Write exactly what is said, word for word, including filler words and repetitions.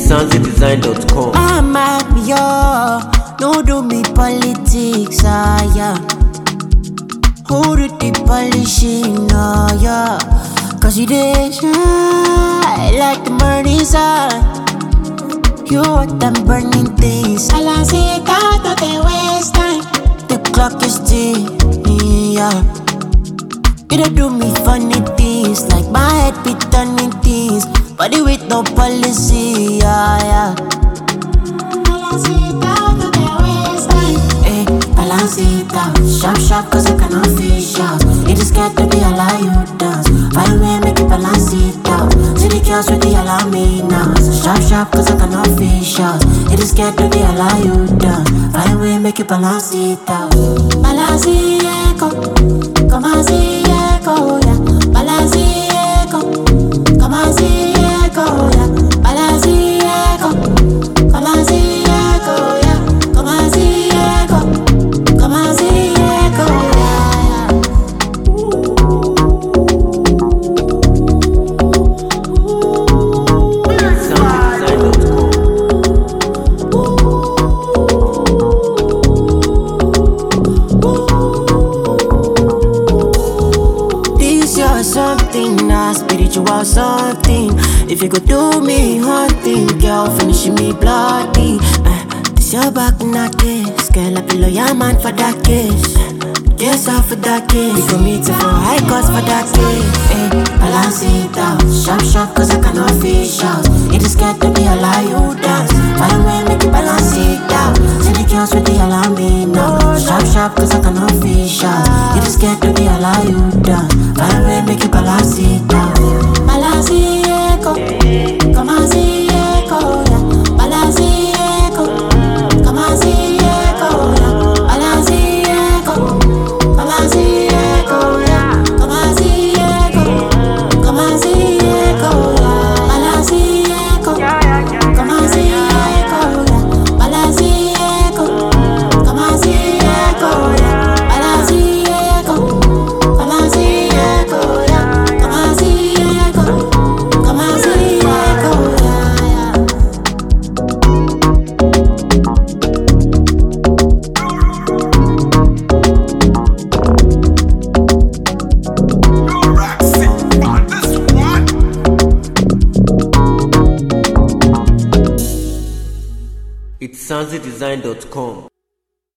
sanzi design dot com. I'm at me, yo. No do me politics, ah, yeah. Who do the polishing, oh, yeah. Cause you did shine like the morning sun. You want them burning things. I like it out of the waste time. The clock is ticking, yeah. You don't do me funny things, like my head be turning things. Body with no policy, yeah, yeah. Balance it out of the waste time. Eh, balance it out. Sharp, sharp, cause I cannot fish out. It is scared to be allow you dance. Find way, make it balance it out. See the girls with the allow me now. So sharp, sharp, cause I cannot fish out. It is scared to be allow you dance. Find way, make it balance it out. Balance it, echo. Come on, see, echo, yeah. Balance it, echo. Come on, see, echo, yeah. Balance it, echo. Come on, see, echo, yeah. Come on, see, echo. Come on, see, echo, yeah. Something, nah, spiritual something. If you could do me hunting, girl, finishing me bloody. Uh, this your back in that case, girl, I below your man for that case. Yes, off for that case. We go meet for high cost for that case. Eh, balance it out, sharp, sharp, cause I cannot fish out. It is scared to be allow you dance. Find way, make it balance it out. See the girls with the allow me now. Sharp, sharp, cause I cannot fish out. It is scared to be allow you dance. Find way, make it balance it out. Balance it, echo. Come on, see, echo, yeah. Balance it, echo. Come on, see, echo, yeah. Balance it, echo. Come on, see, echo, yeah. Come on, see, echo. Come on, see, echo, yeah. Balance it, echo. Come on, see, echo, yeah. Balance it, echo. Come on, see, echo, yeah. Balance it, echo. Come on, see, echo, yeah. Come on, see, echo. Come on, see, echo, yeah. It's sanzi design dot com.